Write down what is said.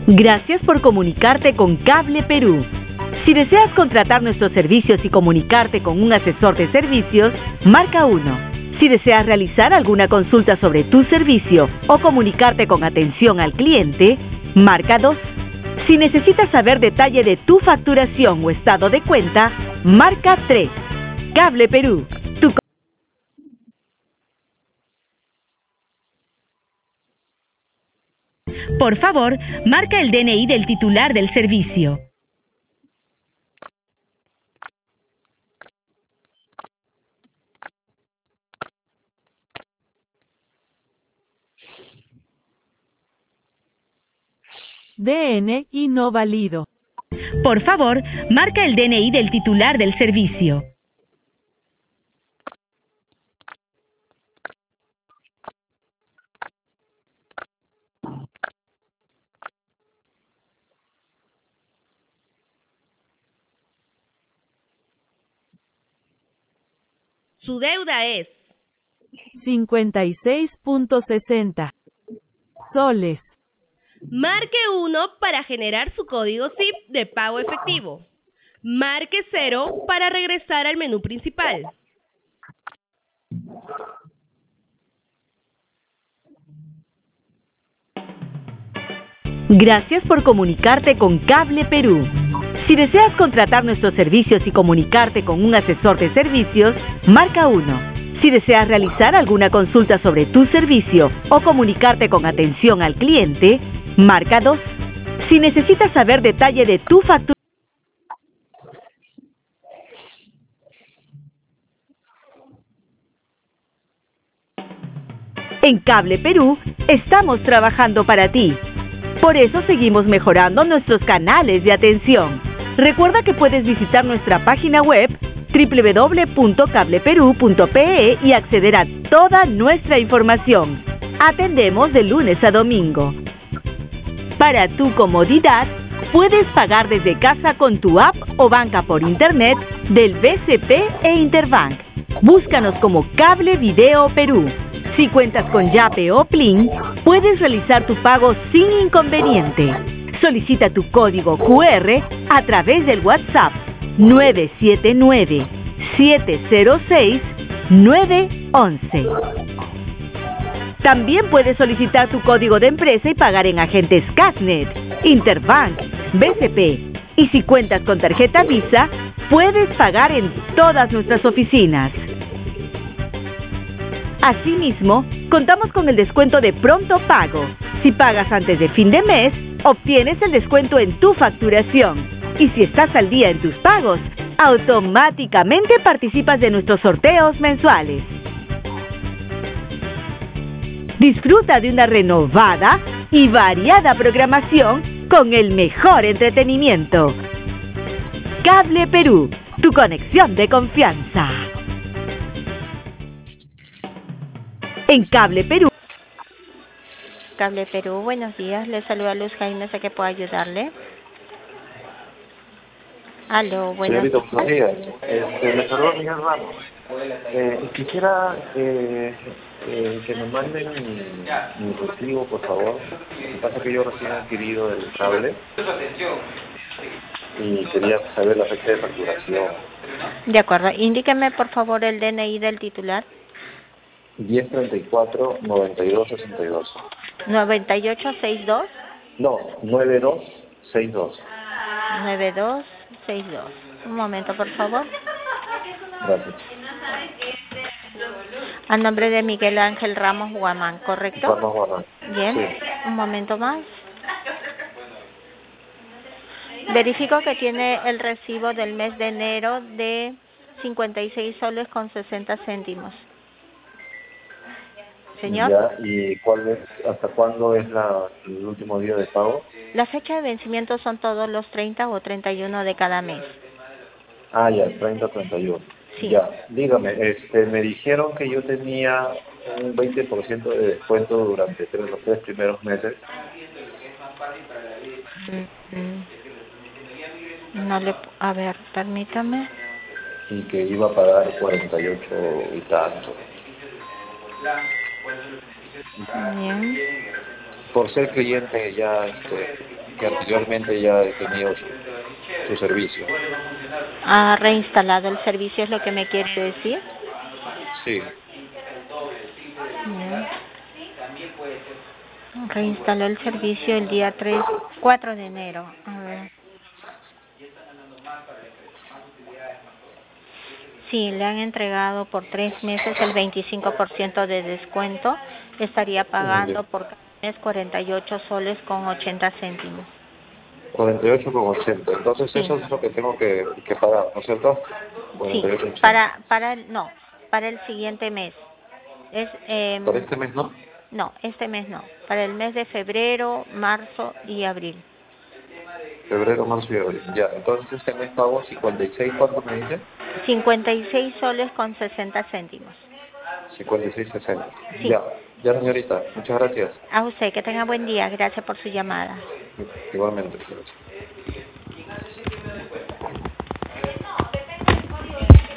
Gracias por comunicarte con Cable Perú. Si deseas contratar nuestros servicios y comunicarte con un asesor de servicios, marca 1. Si deseas realizar alguna consulta sobre tu servicio o comunicarte con atención al cliente, marca 2. Si necesitas saber detalle de tu facturación o estado de cuenta, marca 3. Cable Perú. Por favor, marca el DNI del titular del servicio. DNI no válido. Por favor, marca el DNI del titular del servicio. Su deuda es 56.60 soles. Marque 1 para generar su código SIP de pago efectivo. Marque 0 para regresar al menú principal. Gracias por comunicarte con Cable Perú. Si deseas contratar nuestros servicios y comunicarte con un asesor de servicios, marca 1. Si deseas realizar alguna consulta sobre tu servicio o comunicarte con atención al cliente, marca 2. Si necesitas saber detalle de tu factura. En Cable Perú, estamos trabajando para ti. Por eso seguimos mejorando nuestros canales de atención. Recuerda que puedes visitar nuestra página web www.cableperú.pe y acceder a toda nuestra información. Atendemos de lunes a domingo. Para tu comodidad, puedes pagar desde casa con tu app o banca por internet del BCP e Interbank. Búscanos como Cable Video Perú. Si cuentas con Yape o Plin, puedes realizar tu pago sin inconveniente. Solicita tu código QR a través del WhatsApp 979-706-911. También puedes solicitar tu código de empresa y pagar en agentes Casnet, Interbank, BCP. Y si cuentas con tarjeta Visa, puedes pagar en todas nuestras oficinas. Asimismo, contamos con el descuento de pronto pago. Si pagas antes de fin de mes, obtienes el descuento en tu facturación. Y si estás al día en tus pagos, automáticamente participas de nuestros sorteos mensuales. Disfruta de una renovada y variada programación con el mejor entretenimiento. Cable Perú, tu conexión de confianza. En Cable Perú. Cable Perú, buenos días. Le saluda Luz Jaime, sé que puedo ayudarle. Aló, buenos días. Buenos días. Me saluda Miguel Ramos. Quisiera que me manden mi recibo, por favor. Lo que pasa es que yo recién he adquirido el cable y quería saber la fecha de facturación. De acuerdo. Indíqueme, por favor, el DNI del titular. 1034-9262. 9862. No, 9262. 9262. Un momento, por favor. Gracias. A nombre de Miguel Ángel Ramos Guamán, ¿correcto? Ramos Guamán. Bien, Sí. Un momento más. Verifico que tiene el recibo del mes de enero de 56 soles con 60 céntimos. Señor. Ya, ¿y hasta cuándo es el último día de pago? La fecha de vencimiento son todos los 30 o 31 de cada mes. Ah, ya, 30-31. Sí. Ya, dígame, me dijeron que yo tenía un 20% de descuento durante los 3 primeros meses. No le... A ver, permítame. Y que iba a pagar 48 y tanto. Bien. Por ser cliente ya que anteriormente ya he tenido su servicio. ¿Ha reinstalado el servicio, es lo que me quiere decir? Sí. Bien. Reinstaló el servicio el día 4 de enero. A ver. Sí, le han entregado por 3 meses el 25% de descuento. Estaría pagando por cada mes 48 soles con 80 céntimos. 48,80. Entonces Sí. eso es lo que tengo que pagar, ¿no es cierto? Sí, 48,80. para el siguiente mes. Es ¿Para este mes no? No, este mes no. Para el mes de febrero, marzo y abril. Febrero, marzo y abril. Ya, entonces este mes pago 56, ¿cuánto me dice? 56 soles con 60 céntimos. 56,60. Sí. Ya señorita, muchas gracias. A usted, que tenga buen día. Gracias por su llamada. Igualmente. Gracias.